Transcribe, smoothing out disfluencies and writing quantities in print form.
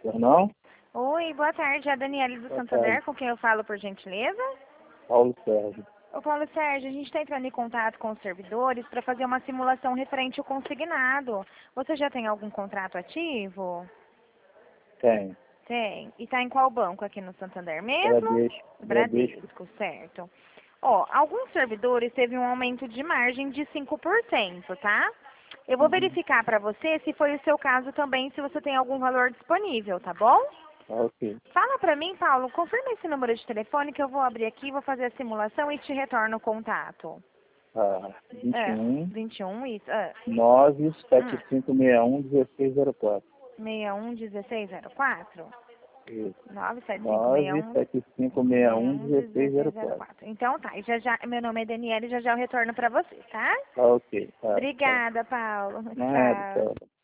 Não? Oi, boa tarde. É a Daniele do Boa Santander, tarde. com quem eu falo, por gentileza? Paulo Sérgio. Ô, Paulo Sérgio, a gente está entrando em contato com os servidores para fazer uma simulação referente ao consignado. Você já tem algum contrato ativo? Tem. Tem. E está em qual banco aqui no Santander mesmo? Bradesco. Bradesco. Bradesco, certo. Ó, alguns servidores teve um aumento de margem de 5%, tá? Eu vou Uhum. verificar para você se foi o seu caso também, se você tem algum valor disponível, tá bom? Tá ok. Fala pra mim, Paulo, confirma esse número de telefone que eu vou abrir aqui, vou fazer a simulação e te retorno o contato. Tá. É, 21 21, isso, 97561 1604. 611604? Isso. 97561 97561 1604. 1604. Então tá, e já já, meu nome é Daniela e já já eu retorno pra você, tá? Tá ok. Tá. Obrigada, Paulo. Nada, Tchau. tá.